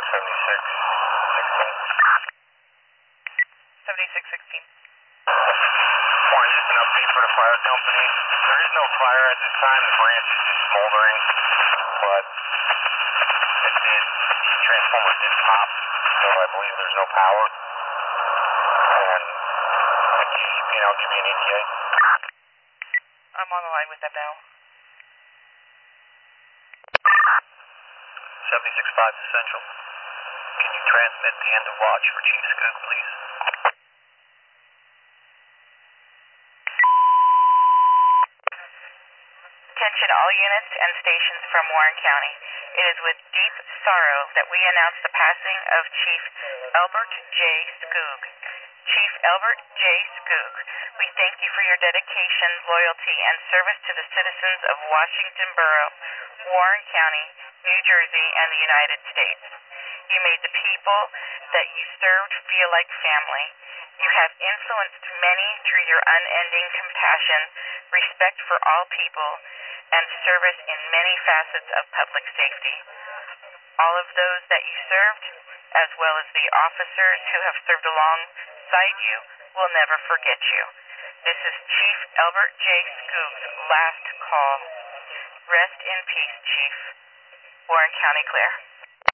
7616. Morning, just an update for the fire company. There is no fire at this time. The branch is just smoldering, but the transformer did pop, so I believe there's no power. And can you give me an ETA? I'm on the line with them now. 76.5 to Central. Can you transmit the end of watch for Chief Skoog, please? Attention all units and stations from Warren County. It is with deep sorrow that we announce the passing of Chief Albert J. Skoog. Chief Albert J. Skoog, we thank you for your dedication, loyalty, and service to the citizens of Washington Borough, Warren County, New Jersey, and the United States. You made the people that you served feel like family. You have influenced many through your unending compassion, respect for all people, and service in many facets of public safety. All of those that you served, as well as the officers who have served alongside you, will never forget you. This is Chief Albert J. Skoog's last call. Rest in peace, Chief. Warren County clear.